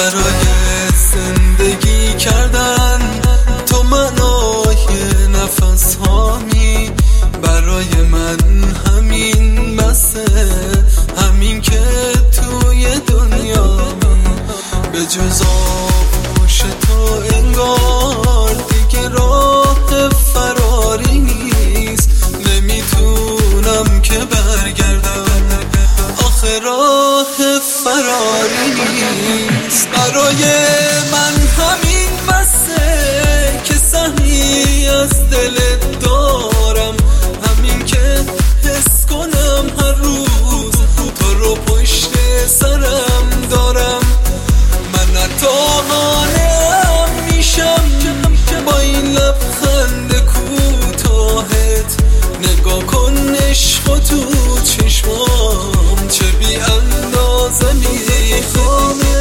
برای زندگی کردن تو منای نفس هامی، برای من همین بسه، همین که توی دنیا به جز آغوش تو انگار دیگه راه فراری نیست. نمیتونم که برگردم، آخه راه فراری نیست. برای من همین بسه که سهمی از دلت دارم، همین که حس کنم هر روز تو رو پشت سرم دارم. من حتی قانعم میشم با این لبخند کوتاهت، نگاه کن عشق و تو چشمام چه بی اندازه میخوامه.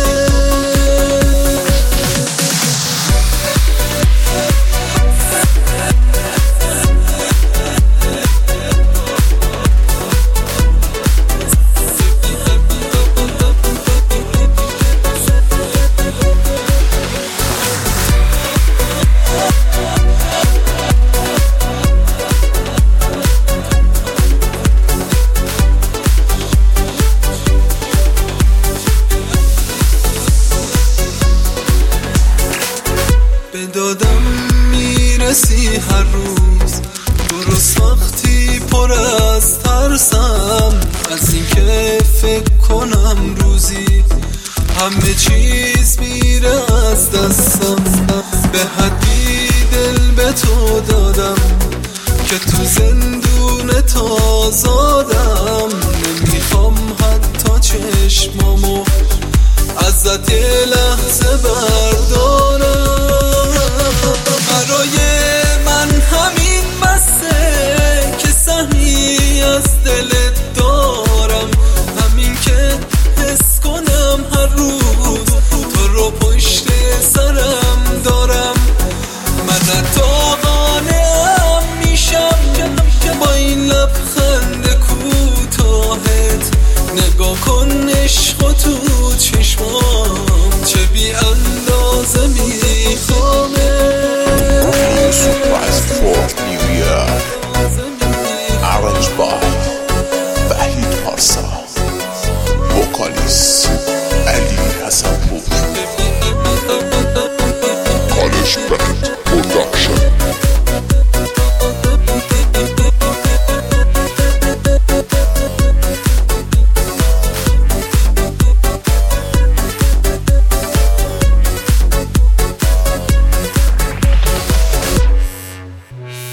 به دادم میرسی هر روز، درست وقتی پر از ترسم از این که فکر کنم روزی همه چیز میره از دستم. به حدی دل به تو دادم که تو زندون تازادم، نمیخوام حتی چشمامو ازت یه لحظه بردارم. برای من همین بسه که سهمی از دلت دارم، همین که حس کنم هر روز تو رو پشت سرم دارم. من حتی قانعم میشم که با این لبخند کوتاهت، نگاه کن عشق و تو چشمام